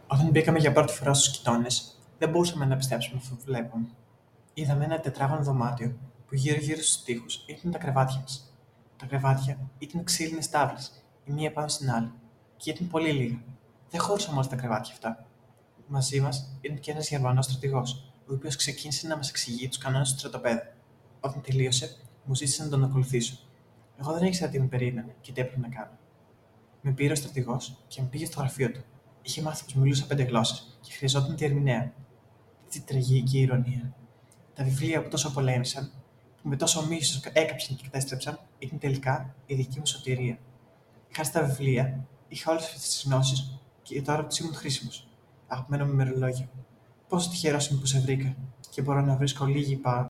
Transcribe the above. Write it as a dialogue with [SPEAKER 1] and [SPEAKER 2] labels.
[SPEAKER 1] Όταν μπήκαμε για πρώτη φορά στους κοιτώνες, δεν μπορούσαμε να πιστέψουμε αυτό που βλέπαμε. Είδαμε ένα τετράγωνο δωμάτιο που γύρω-γύρω στους τοίχους ήταν τα κρεβάτια μας. Τα κρεβάτια ήταν ξύλινες τάβλες, η μία πάνω στην άλλη, και ήταν πολύ λίγα. Δεν χωρούσαμε όλα τα κρεβάτια αυτά. Μαζί μας ήταν και ένας Γερμανός στρατηγός, ο οποίος ξεκίνησε να μας εξηγεί τους κανόνες του στρατοπέδου. Όταν τελείωσε, μου ζήτησε να τον ακολουθήσω. Εγώ δεν ήξερα τι με περίμενε και τι έπρεπε να κάνω. Με πήρε ο στρατηγό και με πήγε στο γραφείο του. Είχε μάθει πω μιλούσα 5 γλώσσες και χρειαζόταν διερμηνέα. Τι τραγική ηρωνία. Τα βιβλία που τόσο πολέμησαν, που με τόσο μίσο έκαψαν και κατέστρεψαν, ήταν τελικά η δική μου σωτηρία. Χάρη στα βιβλία, είχα όλε αυτέ τι γνώσει και τώρα του ήμουν χρήσιμο. Αγαπημένο μου ημερολόγιο. Πόσο τυχερό είμαι που σε βρήκα και μπορώ να βρίσκω λίγη